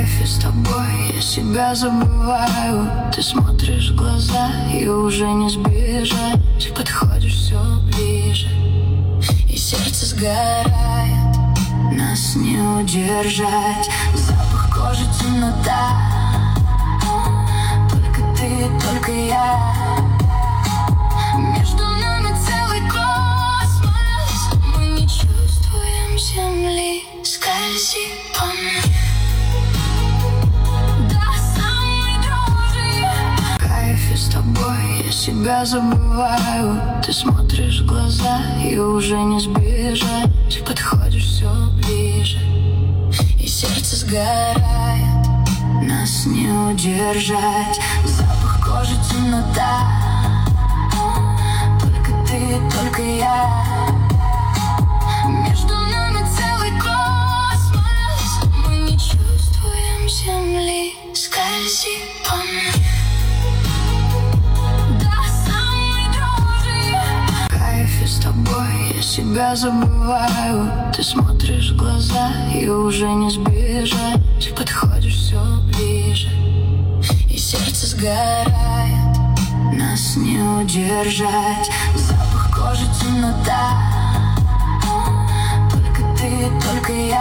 кайфе с тобой я себя забываю. Ты смотришь в глаза и уже не сбежать. Подходишь все ближе, и сердце сгорает. Нас не удержать. Запах кожи, темнота. Только ты, только я. Между нами целый космос. Мы не чувствуем земли. Скользи по мне до самой дрожи. В кайфе с тобой я себя забываю. Ты смотришь в глаза и уже не сбежать. Подходишь все ближе, и сердце сгорает. Нас не удержать. Запах кожи, темнота. Только ты, только я. Между нами целый космос. Мы не чувствуем земли. Скользи по мне до самой дрожи. В кайфе с тобой я себя забываю. Ты смотришь в глаза и уже не сбежать. Подходишь все ближе, и сердце сгорает. Нас не удержать. Запах кожи, темнота. Только ты, только я.